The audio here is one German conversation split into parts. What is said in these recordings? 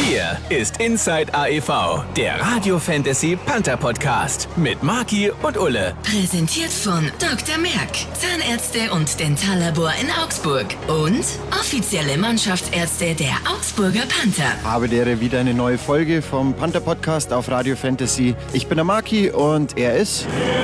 Hier ist Inside AEV, der Radio Fantasy Panther Podcast mit Maki und Ulle. Präsentiert von Dr. Merck, Zahnärzte und Dentallabor in Augsburg und offizielle Mannschaftsärzte der Augsburger Panther. Habe die Ehre, wieder eine neue Folge vom Panther Podcast auf Radio Fantasy. Ich bin der Maki und er ist...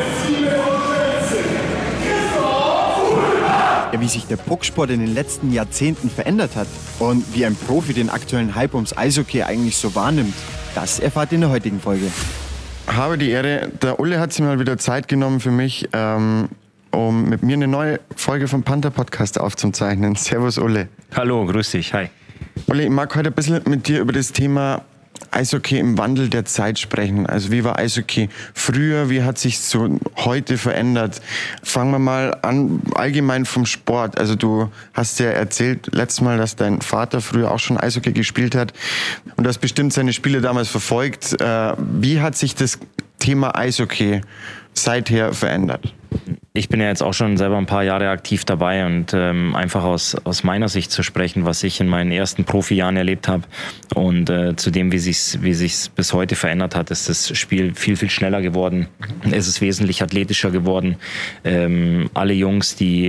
Ja, wie sich der Pucksport in den letzten Jahrzehnten verändert hat und wie ein Profi den aktuellen Hype ums Eishockey eigentlich so wahrnimmt, das erfahrt ihr in der heutigen Folge. Habe die Ehre, der Ulle hat sich mal wieder Zeit genommen für mich, um mit mir eine neue Folge vom Panther Podcast aufzuzeichnen. Servus Ulle. Hallo, grüß dich, hi. Ulle, ich mag heute ein bisschen mit dir über das Thema Eishockey im Wandel der Zeit sprechen. Also wie war Eishockey früher, wie hat sich so heute verändert? Fangen wir mal an, allgemein vom Sport. Also du hast ja erzählt letztes Mal, dass dein Vater früher auch schon Eishockey gespielt hat und du hast bestimmt seine Spiele damals verfolgt. Wie hat sich das Thema Eishockey seither verändert? Ich bin ja jetzt auch schon selber ein paar Jahre aktiv dabei und einfach aus meiner Sicht zu sprechen, was ich in meinen ersten Profijahren erlebt habe und zu dem, wie sich's bis heute verändert hat, ist das Spiel viel, viel schneller geworden. Es ist wesentlich athletischer geworden. Alle Jungs, die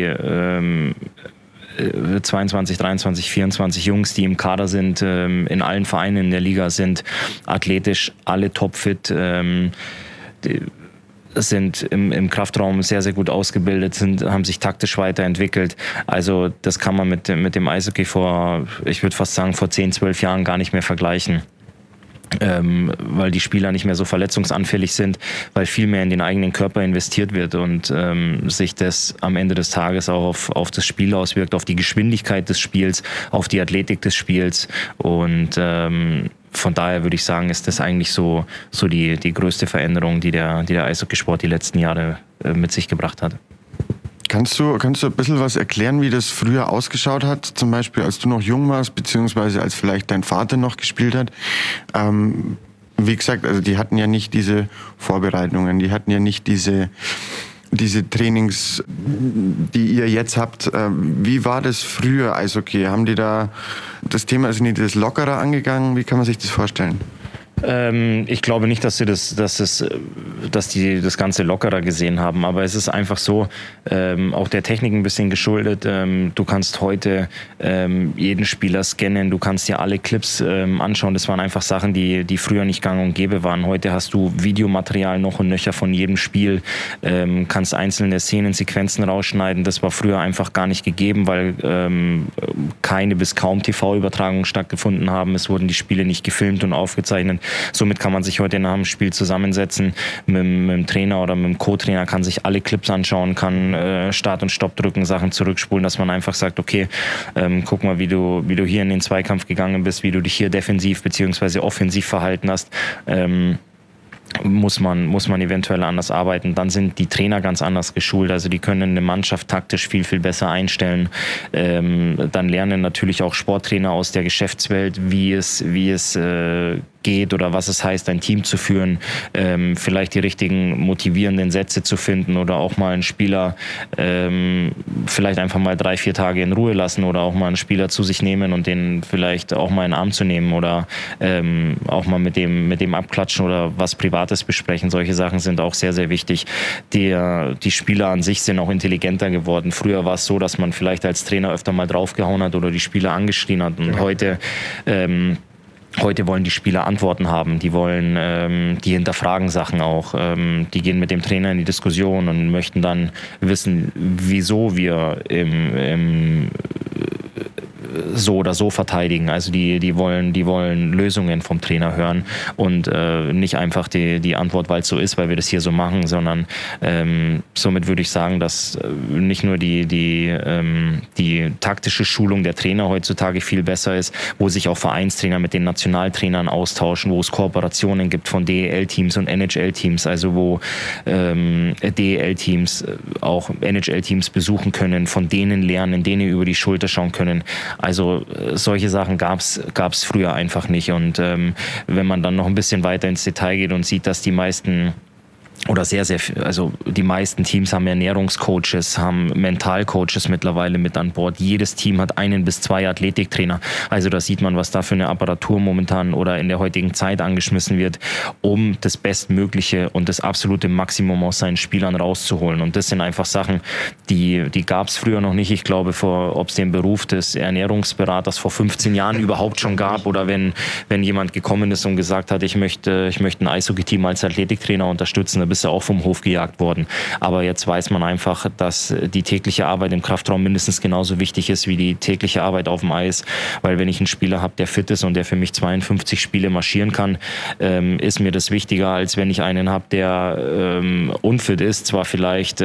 22, 23, 24 Jungs, die im Kader sind, in allen Vereinen in der Liga sind athletisch, alle topfit, sind im Kraftraum sehr, sehr gut ausgebildet, haben sich taktisch weiterentwickelt. Also das kann man mit dem Eishockey ich würde fast sagen, vor 10, 12 Jahren gar nicht mehr vergleichen. Weil die Spieler nicht mehr so verletzungsanfällig sind, weil viel mehr in den eigenen Körper investiert wird und sich das am Ende des Tages auch auf das Spiel auswirkt, auf die Geschwindigkeit des Spiels, auf die Athletik des Spiels und von daher würde ich sagen, ist das eigentlich so die größte Veränderung, die der Eishockeysport die letzten Jahre mit sich gebracht hat. Kannst du ein bisschen was erklären, wie das früher ausgeschaut hat? Zum Beispiel, als du noch jung warst, beziehungsweise als vielleicht dein Vater noch gespielt hat. Wie gesagt, also die hatten ja nicht diese Vorbereitungen, die hatten ja nicht diese Trainings, die ihr jetzt habt. Wie war das früher Eishockey? Haben die da das Thema, also nicht das lockerer angegangen? Wie kann man sich das vorstellen? Ich glaube nicht, dass die das Ganze lockerer gesehen haben, aber es ist einfach so, auch der Technik ein bisschen geschuldet. Du kannst heute jeden Spieler scannen, du kannst dir alle Clips anschauen. Das waren einfach Sachen, die früher nicht gang und gäbe waren. Heute hast du Videomaterial noch und nöcher von jedem Spiel, kannst einzelne Szenen, Sequenzen rausschneiden. Das war früher einfach gar nicht gegeben, weil keine bis kaum TV-Übertragungen stattgefunden haben. Es wurden die Spiele nicht gefilmt und aufgezeichnet. Somit kann man sich heute nach dem Spiel zusammensetzen mit dem Trainer oder mit dem Co-Trainer, kann sich alle Clips anschauen, kann Start und Stopp drücken, Sachen zurückspulen, dass man einfach sagt, okay, guck mal, wie du hier in den Zweikampf gegangen bist, wie du dich hier defensiv bzw. offensiv verhalten hast. Muss man eventuell anders arbeiten. Dann sind die Trainer ganz anders geschult, also die können eine Mannschaft taktisch viel, viel besser einstellen. Dann lernen natürlich auch Sporttrainer aus der Geschäftswelt, wie es geht oder was es heißt, ein Team zu führen, vielleicht die richtigen motivierenden Sätze zu finden oder auch mal einen Spieler vielleicht einfach mal 3-4 Tage in Ruhe lassen oder auch mal einen Spieler zu sich nehmen und den vielleicht auch mal in den Arm zu nehmen oder auch mal mit dem abklatschen oder was Privates besprechen. Solche Sachen sind auch sehr, sehr wichtig. Die Spieler an sich sind auch intelligenter geworden. Früher war es so, dass man vielleicht als Trainer öfter mal draufgehauen hat oder die Spieler angeschrien hat und Heute wollen die Spieler Antworten haben, die hinterfragen Sachen auch, die gehen mit dem Trainer in die Diskussion und möchten dann wissen, wieso wir so oder so verteidigen. Also die wollen Lösungen vom Trainer hören und nicht einfach die Antwort, weil es so ist, weil wir das hier so machen, sondern somit würde ich sagen, dass nicht nur die taktische Schulung der Trainer heutzutage viel besser ist, wo sich auch Vereinstrainer mit den Nationaltrainern austauschen, wo es Kooperationen gibt von DEL-Teams und NHL-Teams, also wo DEL-Teams auch NHL-Teams besuchen können, von denen lernen, denen über die Schulter schauen können. Also solche Sachen gab's früher einfach nicht. Und wenn man dann noch ein bisschen weiter ins Detail geht und sieht, dass die meisten oder sehr, sehr, also die meisten Teams haben Ernährungscoaches, haben Mentalcoaches mittlerweile mit an Bord. Jedes Team hat 1 bis 2 Athletiktrainer. Also da sieht man, was da für eine Apparatur momentan oder in der heutigen Zeit angeschmissen wird, um das Bestmögliche und das absolute Maximum aus seinen Spielern rauszuholen. Und das sind einfach Sachen, die gab es früher noch nicht. Ich glaube, ob es den Beruf des Ernährungsberaters vor 15 Jahren überhaupt schon gab oder wenn jemand gekommen ist und gesagt hat, ich möchte ein Eishockey-Team als Athletiktrainer unterstützen, da bist du auch vom Hof gejagt worden. Aber jetzt weiß man einfach, dass die tägliche Arbeit im Kraftraum mindestens genauso wichtig ist wie die tägliche Arbeit auf dem Eis. Weil wenn ich einen Spieler habe, der fit ist und der für mich 52 Spiele marschieren kann, ist mir das wichtiger, als wenn ich einen habe, der unfit ist, zwar vielleicht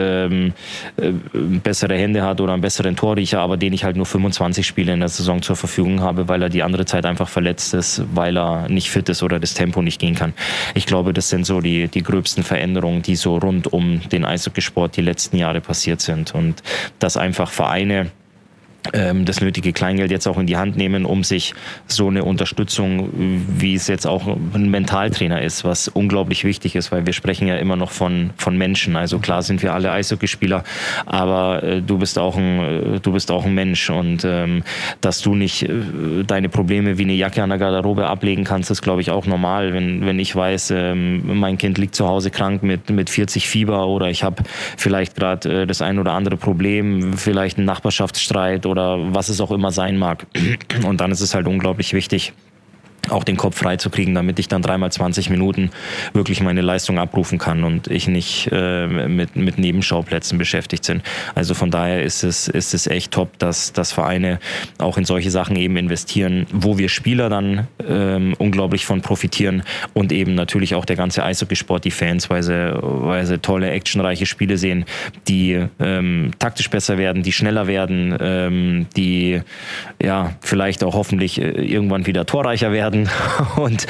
bessere Hände hat oder einen besseren Torriecher, aber den ich halt nur 25 Spiele in der Saison zur Verfügung habe, weil er die andere Zeit einfach verletzt ist, weil er nicht fit ist oder das Tempo nicht gehen kann. Ich glaube, das sind so die gröbsten Veränderungen, die so rund um den Eishockeysport die letzten Jahre passiert sind. Und dass einfach Vereine das nötige Kleingeld jetzt auch in die Hand nehmen, um sich so eine Unterstützung, wie es jetzt auch ein Mentaltrainer ist, was unglaublich wichtig ist, weil wir sprechen ja immer noch von Menschen. Also klar sind wir alle Eishockeyspieler, aber du bist auch ein Mensch und dass du nicht deine Probleme wie eine Jacke an der Garderobe ablegen kannst, ist glaube ich auch normal. Wenn ich weiß, mein Kind liegt zu Hause krank mit 40 Fieber oder ich habe vielleicht gerade das ein oder andere Problem, vielleicht einen Nachbarschaftsstreit oder was es auch immer sein mag. Und dann ist es halt unglaublich wichtig, auch den Kopf frei zu kriegen, damit ich dann 3x 20 Minuten wirklich meine Leistung abrufen kann und ich nicht mit Nebenschauplätzen beschäftigt bin. Also von daher ist es echt top, dass Vereine auch in solche Sachen eben investieren, wo wir Spieler dann unglaublich von profitieren und eben natürlich auch der ganze Eishockeysport, die Fans, weil sie tolle, actionreiche Spiele sehen, die taktisch besser werden, die schneller werden, die ja vielleicht auch hoffentlich irgendwann wieder torreicher werden. Und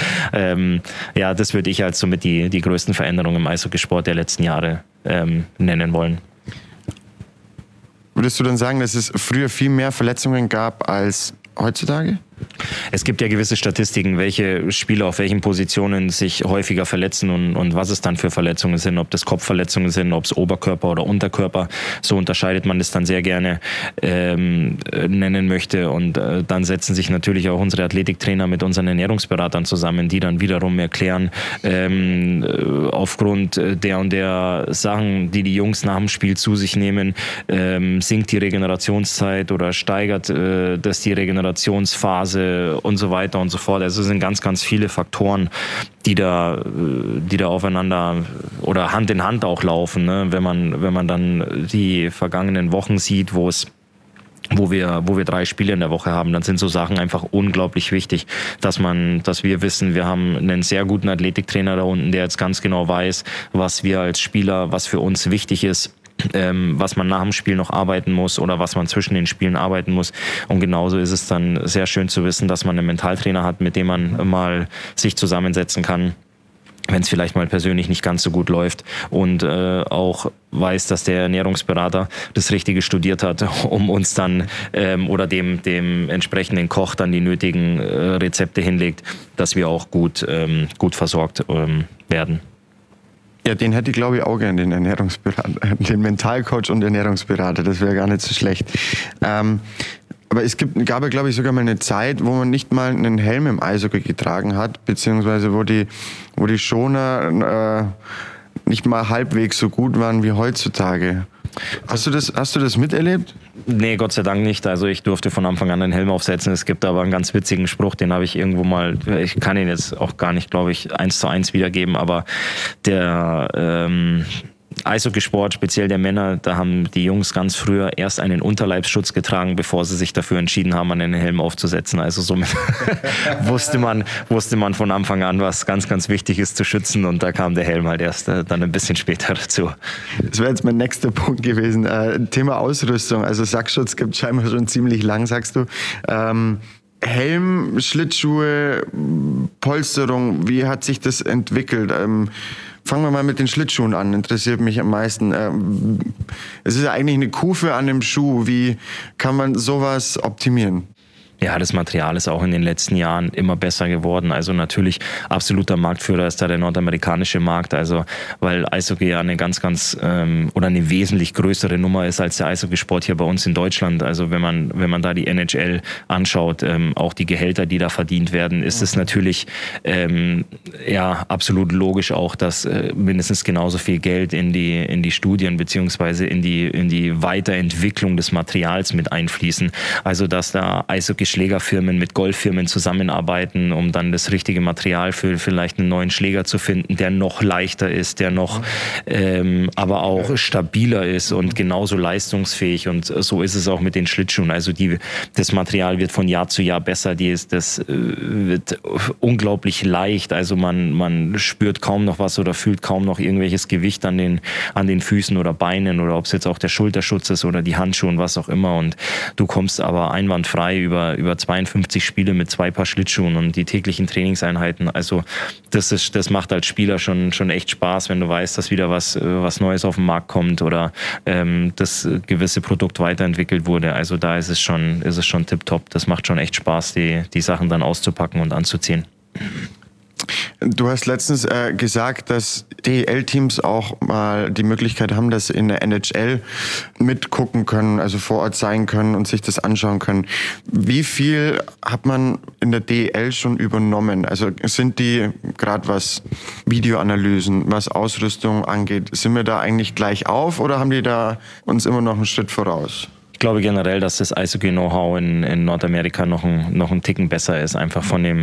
das würde ich als somit die größten Veränderungen im Eishockeysport der letzten Jahre nennen wollen. Würdest du dann sagen, dass es früher viel mehr Verletzungen gab als heutzutage? Es gibt ja gewisse Statistiken, welche Spieler auf welchen Positionen sich häufiger verletzen und was es dann für Verletzungen sind, ob das Kopfverletzungen sind, ob es Oberkörper oder Unterkörper, so unterscheidet man das dann sehr gerne nennen möchte und dann setzen sich natürlich auch unsere Athletiktrainer mit unseren Ernährungsberatern zusammen, die dann wiederum erklären, aufgrund der und der Sachen, die Jungs nach dem Spiel zu sich nehmen, sinkt die Regenerationszeit oder steigert das die Regenerationsphase und so weiter und so fort. Also es sind ganz, ganz viele Faktoren, die da aufeinander oder Hand in Hand auch laufen, ne? Wenn man dann die vergangenen Wochen sieht, wo wir 3 Spiele in der Woche haben, dann sind so Sachen einfach unglaublich wichtig, dass wir wissen, wir haben einen sehr guten Athletiktrainer da unten, der jetzt ganz genau weiß, was wir als Spieler, was für uns wichtig ist, was man nach dem Spiel noch arbeiten muss oder was man zwischen den Spielen arbeiten muss. Und genauso ist es dann sehr schön zu wissen, dass man einen Mentaltrainer hat, mit dem man mal sich zusammensetzen kann, wenn es vielleicht mal persönlich nicht ganz so gut läuft und auch weiß, dass der Ernährungsberater das Richtige studiert hat, um uns dann oder dem entsprechenden Koch dann die nötigen Rezepte hinlegt, dass wir auch gut versorgt werden. Ja, den hätte ich glaube ich auch gerne, den Ernährungsberater, den Mentalcoach und Ernährungsberater, das wäre gar nicht so schlecht. Aber es gab ja glaube ich sogar mal eine Zeit, wo man nicht mal einen Helm im Eishockey getragen hat, beziehungsweise wo die Schoner nicht mal halbwegs so gut waren wie heutzutage. Hast du das miterlebt? Nee, Gott sei Dank nicht. Also ich durfte von Anfang an einen Helm aufsetzen. Es gibt aber einen ganz witzigen Spruch, den habe ich irgendwo mal, ich kann ihn jetzt auch gar nicht, glaube ich, 1:1 wiedergeben, aber der Eishockeysport, speziell der Männer, da haben die Jungs ganz früher erst einen Unterleibsschutz getragen, bevor sie sich dafür entschieden haben, einen Helm aufzusetzen. Also somit wusste man von Anfang an, was ganz, ganz wichtig ist zu schützen, und da kam der Helm halt erst dann ein bisschen später dazu. Das wäre jetzt mein nächster Punkt gewesen. Thema Ausrüstung. Also Sackschutz gibt es scheinbar schon ziemlich lang, sagst du. Helm, Schlittschuhe, Polsterung, wie hat sich das entwickelt? Fangen wir mal mit den Schlittschuhen an, interessiert mich am meisten. Es ist ja eigentlich eine Kufe an dem Schuh. Wie kann man sowas optimieren? Ja, das Material ist auch in den letzten Jahren immer besser geworden. Also natürlich absoluter Marktführer ist da der nordamerikanische Markt. Also weil Eishockey ja eine ganz oder eine wesentlich größere Nummer ist als der Eishockeysport hier bei uns in Deutschland. Also wenn man da die NHL anschaut, auch die Gehälter, die da verdient werden, ist es natürlich absolut logisch auch, dass mindestens genauso viel Geld in die Studien beziehungsweise in die Weiterentwicklung des Materials mit einfließen. Also dass da Eishockey-Schlägerfirmen mit Golffirmen zusammenarbeiten, um dann das richtige Material für vielleicht einen neuen Schläger zu finden, der noch leichter ist, der noch aber auch stabiler ist und genauso leistungsfähig. Und so ist es auch mit den Schlittschuhen. Also das Material wird von Jahr zu Jahr besser. Das wird unglaublich leicht. Also man spürt kaum noch was oder fühlt kaum noch irgendwelches Gewicht an den Füßen oder Beinen oder ob es jetzt auch der Schulterschutz ist oder die Handschuhe und was auch immer. Und du kommst aber einwandfrei über 52 Spiele mit 2 Paar Schlittschuhen und die täglichen Trainingseinheiten. Also das macht als Spieler schon echt Spaß, wenn du weißt, dass wieder was Neues auf den Markt kommt oder das gewisse Produkt weiterentwickelt wurde. Also da ist es schon tipptopp. Das macht schon echt Spaß, die Sachen dann auszupacken und anzuziehen. Du hast letztens gesagt, dass DEL-Teams auch mal die Möglichkeit haben, dass sie in der NHL mitgucken können, also vor Ort sein können und sich das anschauen können. Wie viel hat man in der DEL schon übernommen? Also sind die, gerade was Videoanalysen, was Ausrüstung angeht, sind wir da eigentlich gleich auf oder haben die da uns immer noch einen Schritt voraus? Ich glaube generell, dass das Eishockey-Know-how in Nordamerika noch ein Ticken besser ist, einfach von dem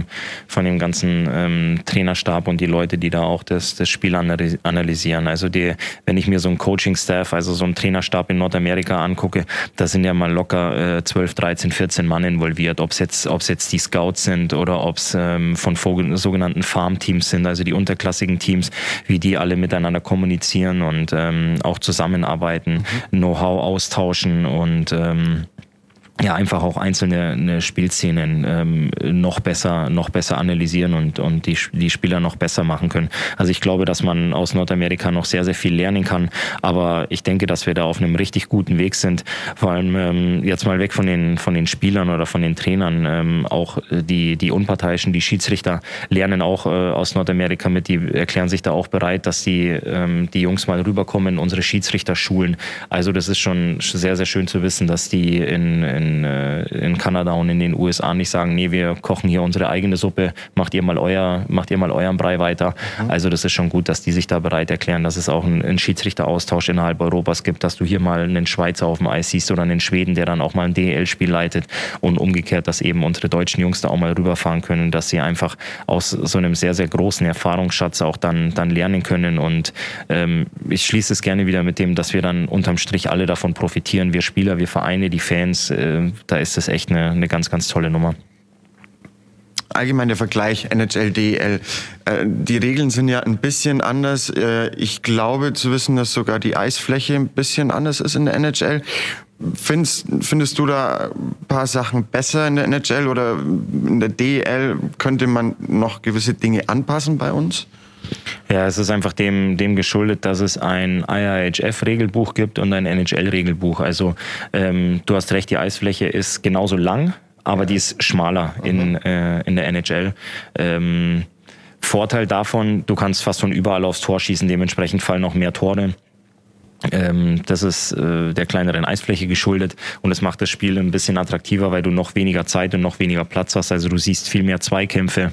ganzen Trainerstab und die Leute, die da auch das Spiel analysieren. Also wenn ich mir so einen Coaching-Staff, also so einen Trainerstab in Nordamerika angucke, da sind ja mal locker 12, 13, 14 Mann involviert, ob es jetzt die Scouts sind oder ob es von sogenannten Farm-Teams sind, also die unterklassigen Teams, wie die alle miteinander kommunizieren und auch zusammenarbeiten, Know-how austauschen und einfach auch einzelne Spielszenen noch besser analysieren und die Spieler noch besser machen können. Also ich glaube, dass man aus Nordamerika noch sehr, sehr viel lernen kann, aber ich denke, dass wir da auf einem richtig guten Weg sind. Vor allem jetzt mal weg von den Spielern oder von den Trainern, auch die Unparteiischen, die Schiedsrichter lernen auch aus Nordamerika mit, die erklären sich da auch bereit, dass die Jungs mal rüberkommen in unsere Schiedsrichterschulen. Also das ist schon sehr, sehr schön zu wissen, dass die in Kanada und in den USA nicht sagen, nee, wir kochen hier unsere eigene Suppe, macht ihr mal euren Brei weiter. Also das ist schon gut, dass die sich da bereit erklären, dass es auch einen Schiedsrichteraustausch innerhalb Europas gibt, dass du hier mal einen Schweizer auf dem Eis siehst oder einen Schweden, der dann auch mal ein DEL-Spiel leitet und umgekehrt, dass eben unsere deutschen Jungs da auch mal rüberfahren können, dass sie einfach aus so einem sehr, sehr großen Erfahrungsschatz auch dann lernen können und ich schließe es gerne wieder mit dem, dass wir dann unterm Strich alle davon profitieren, wir Spieler, wir Vereine, die Fans, da ist es echt eine ganz, ganz tolle Nummer. Allgemein der Vergleich NHL, DEL. Die Regeln sind ja ein bisschen anders. Ich glaube zu wissen, dass sogar die Eisfläche ein bisschen anders ist in der NHL. Findest du da ein paar Sachen besser in der NHL oder in der DEL? Könnte man noch gewisse Dinge anpassen bei uns? Ja, es ist einfach dem geschuldet, dass es ein IIHF-Regelbuch gibt und ein NHL-Regelbuch. Also du hast recht, die Eisfläche ist genauso lang, aber die ist schmaler in der NHL. Vorteil davon, du kannst fast von überall aufs Tor schießen, dementsprechend fallen auch mehr Tore. Das ist der kleineren Eisfläche geschuldet und es macht das Spiel ein bisschen attraktiver, weil du noch weniger Zeit und noch weniger Platz hast. Also du siehst viel mehr Zweikämpfe.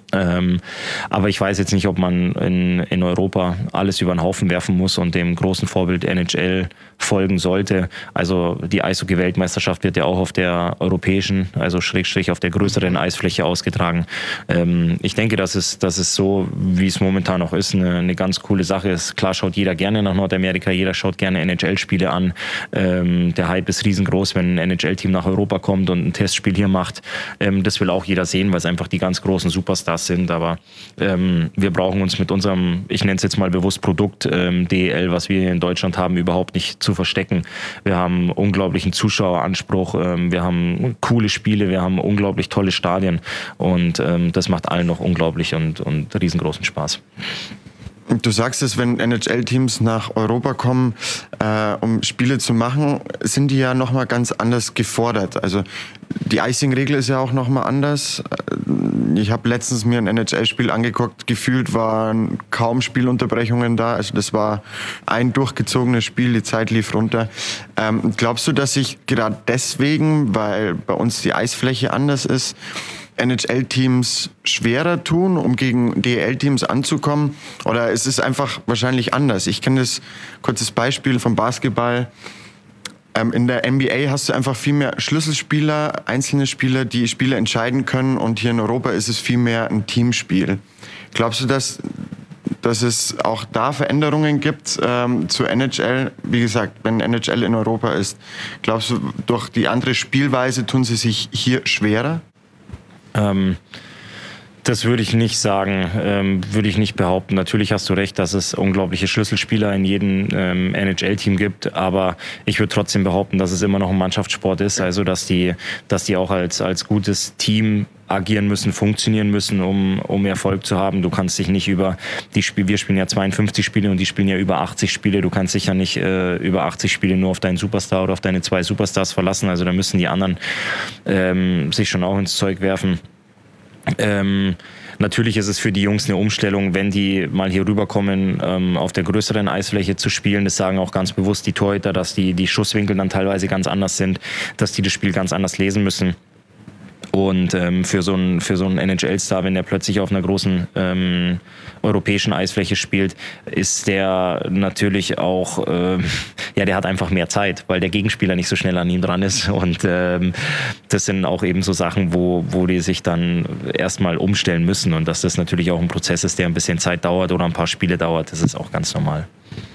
Aber ich weiß jetzt nicht, ob man in Europa alles über den Haufen werfen muss und dem großen Vorbild NHL folgen sollte. Also die Eishockey-Weltmeisterschaft wird ja auch auf der europäischen, also Schrägstrich auf der größeren Eisfläche ausgetragen. Ich denke, dass es so, wie es momentan noch ist, eine ganz coole Sache ist. Klar schaut jeder gerne nach Nordamerika, jeder schaut gerne NHL-Spiele an. Der Hype ist riesengroß, wenn ein NHL-Team nach Europa kommt und ein Testspiel hier macht. Das will auch jeder sehen, weil es einfach die ganz großen Superstars sind. Aber wir brauchen uns mit unserem, ich nenne es jetzt mal bewusst Produkt, DEL, was wir hier in Deutschland haben, überhaupt nicht zu verstecken. Wir haben unglaublichen Zuschaueranspruch, wir haben coole Spiele, wir haben unglaublich tolle Stadien und das macht allen noch unglaublich und riesengroßen Spaß. Du sagst es, wenn NHL-Teams nach Europa kommen, um Spiele zu machen, sind die ja nochmal ganz anders gefordert. Also die Icing-Regel ist ja auch nochmal anders. Ich habe letztens mir ein NHL-Spiel angeguckt, gefühlt waren kaum Spielunterbrechungen da. Also das war ein durchgezogenes Spiel, die Zeit lief runter. Glaubst du, dass sich gerade deswegen, weil bei uns die Eisfläche anders ist, NHL-Teams schwerer tun, um gegen DEL-Teams anzukommen? Oder ist es einfach wahrscheinlich anders? Ich kenne das, kurzes Beispiel vom Basketball. In der NBA hast du einfach viel mehr Schlüsselspieler, einzelne Spieler, die Spiele entscheiden können. Und hier in Europa ist es viel mehr ein Teamspiel. Glaubst du, dass es auch da Veränderungen gibt zu NHL? Wie gesagt, wenn NHL in Europa ist, glaubst du, durch die andere Spielweise tun sie sich hier schwerer? Das würde ich nicht sagen, würde ich nicht behaupten. Natürlich hast du recht, dass es unglaubliche Schlüsselspieler in jedem NHL-Team gibt, aber ich würde trotzdem behaupten, dass es immer noch ein Mannschaftssport ist, also dass die auch als gutes Team agieren müssen, funktionieren müssen, um Erfolg zu haben. Du kannst dich nicht über die Spiele, wir spielen ja 52 Spiele und die spielen ja über 80 Spiele. Du kannst dich ja nicht über 80 Spiele nur auf deinen Superstar oder auf deine 2 Superstars verlassen. Also da müssen die anderen sich schon auch ins Zeug werfen. Natürlich ist es für die Jungs eine Umstellung, wenn die mal hier rüberkommen, auf der größeren Eisfläche zu spielen. Das sagen auch ganz bewusst die Torhüter, dass die Schusswinkel dann teilweise ganz anders sind, dass die das Spiel ganz anders lesen müssen. Und für so einen NHL-Star, wenn der plötzlich auf einer großen europäischen Eisfläche spielt, ist der natürlich auch, der hat einfach mehr Zeit, weil der Gegenspieler nicht so schnell an ihm dran ist. Und das sind auch eben so Sachen, wo die sich dann erstmal umstellen müssen. Und dass das natürlich auch ein Prozess ist, der ein bisschen Zeit dauert oder ein paar Spiele dauert, das ist auch ganz normal.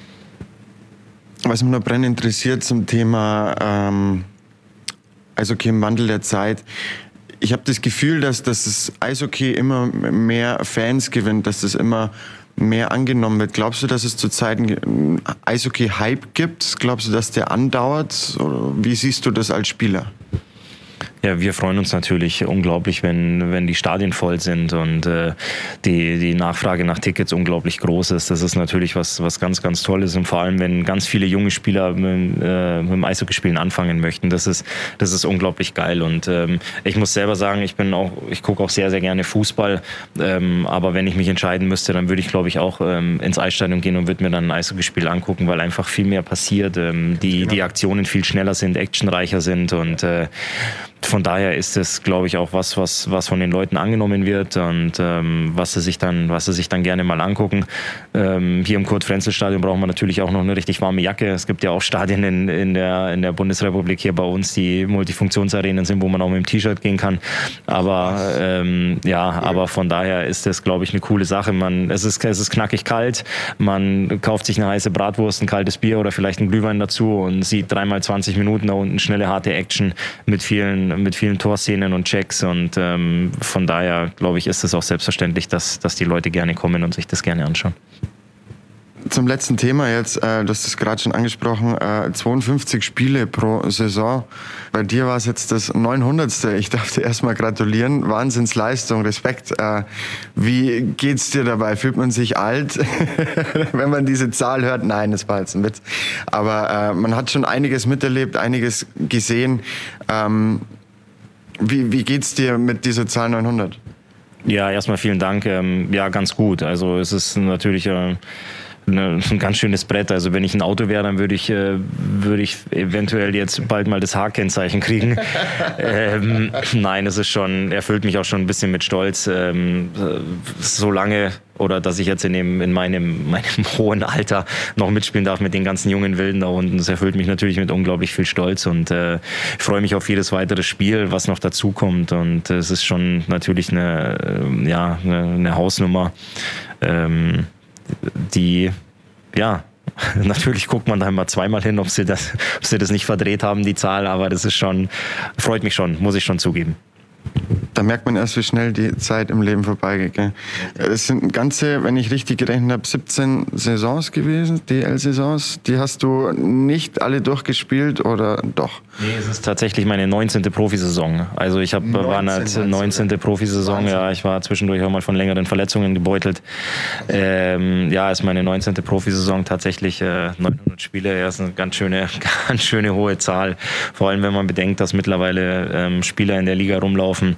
Was mich noch brennend interessiert zum Thema Eishockey im Wandel der Zeit. Ich habe das Gefühl, dass das Eishockey immer mehr Fans gewinnt, dass das immer mehr angenommen wird. Glaubst du, dass es zurzeit einen Eishockey-Hype gibt? Glaubst du, dass der andauert? Oder wie siehst du das als Spieler? Ja, wir freuen uns natürlich unglaublich, wenn die Stadien voll sind und die Nachfrage nach Tickets unglaublich groß ist. Das ist natürlich was ganz, ganz Tolles und vor allem, wenn ganz viele junge Spieler mit dem Eishockeyspielen anfangen möchten. Das ist unglaublich geil und ich muss selber sagen, ich gucke auch sehr, sehr gerne Fußball, aber wenn ich mich entscheiden müsste, dann würde ich, glaube ich, auch ins Eisstadion gehen und würde mir dann ein Eishockeyspiel angucken, weil einfach viel mehr passiert, die Aktionen viel schneller sind, actionreicher sind und von daher ist es, glaube ich, auch was von den Leuten angenommen wird und was sie sich dann gerne mal angucken. Hier im Kurt-Frenzel-Stadion braucht man natürlich auch noch eine richtig warme Jacke. Es gibt ja auch Stadien in der Bundesrepublik hier bei uns, die Multifunktionsarenen sind, wo man auch mit dem T-Shirt gehen kann. Aber aber von daher ist das, glaube ich, eine coole Sache. Es ist knackig kalt. Man kauft sich eine heiße Bratwurst, ein kaltes Bier oder vielleicht einen Glühwein dazu und sieht 3x 20 Minuten da unten schnelle, harte Action mit vielen Torszenen und Checks und von daher, glaube ich, ist es auch selbstverständlich, dass die Leute gerne kommen und sich das gerne anschauen. Zum letzten Thema jetzt, du hast es gerade schon angesprochen, 52 Spiele pro Saison. Bei dir war es jetzt das 900. Ich darf dir erstmal gratulieren. Wahnsinnsleistung, Respekt. Wie geht's dir dabei? Fühlt man sich alt, wenn man diese Zahl hört? Nein, das war jetzt ein Witz. Aber man hat schon einiges miterlebt, einiges gesehen. Wie geht's dir mit dieser Zahl 900? Ja, erstmal vielen Dank. Ja, ganz gut. Also es ist natürlich ein ganz schönes Brett. Also wenn ich ein Auto wäre, dann würde ich eventuell jetzt bald mal das H-Kennzeichen kriegen. Nein, es ist erfüllt mich auch schon ein bisschen mit Stolz. So lange oder dass ich jetzt in meinem hohen Alter noch mitspielen darf mit den ganzen jungen Wilden da unten. Das erfüllt mich natürlich mit unglaublich viel Stolz und ich freue mich auf jedes weitere Spiel, was noch dazukommt und es ist schon natürlich eine Hausnummer, die, ja, natürlich guckt man da immer zweimal hin, ob sie das nicht verdreht haben, die Zahl, aber das ist freut mich schon, muss ich schon zugeben. Da merkt man erst, wie schnell die Zeit im Leben vorbeigeht. Gell? Es sind ganze, wenn ich richtig gerechnet habe, 17 Saisons gewesen, DL-Saisons. Die hast du nicht alle durchgespielt oder doch? Nee, es ist tatsächlich meine 19. Profisaison. Also ich war 19. Profisaison. Wahnsinn. Ja, ich war zwischendurch auch mal von längeren Verletzungen gebeutelt. Ist meine 19. Profisaison tatsächlich 900 Spiele. Ja, ist eine ganz schöne hohe Zahl. Vor allem, wenn man bedenkt, dass mittlerweile Spieler in der Liga rumlaufen,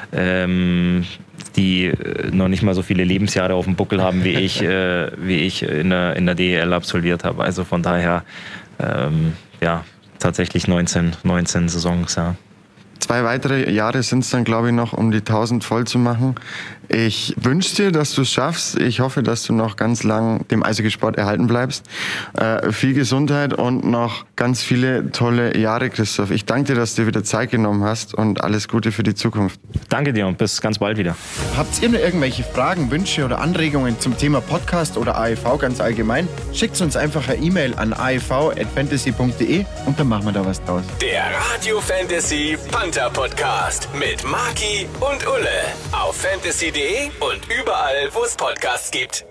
die noch nicht mal so viele Lebensjahre auf dem Buckel haben, wie ich in der DEL absolviert habe. Also von daher, tatsächlich 19 Saisons, ja. 2 weitere Jahre sind es dann, glaube ich, noch, um die 1000 voll zu machen. Ich wünsche dir, dass du es schaffst. Ich hoffe, dass du noch ganz lang dem Eishockeysport erhalten bleibst. Viel Gesundheit und noch ganz viele tolle Jahre, Christoph. Ich danke dir, dass du dir wieder Zeit genommen hast und alles Gute für die Zukunft. Danke dir und bis ganz bald wieder. Habt ihr noch irgendwelche Fragen, Wünsche oder Anregungen zum Thema Podcast oder AEV ganz allgemein? Schickt uns einfach eine E-Mail an aev@fantasy.de und dann machen wir da was draus. Der Radio Fantasy Panther Podcast mit Maki und Ulle auf fantasy.de und überall, wo es Podcasts gibt.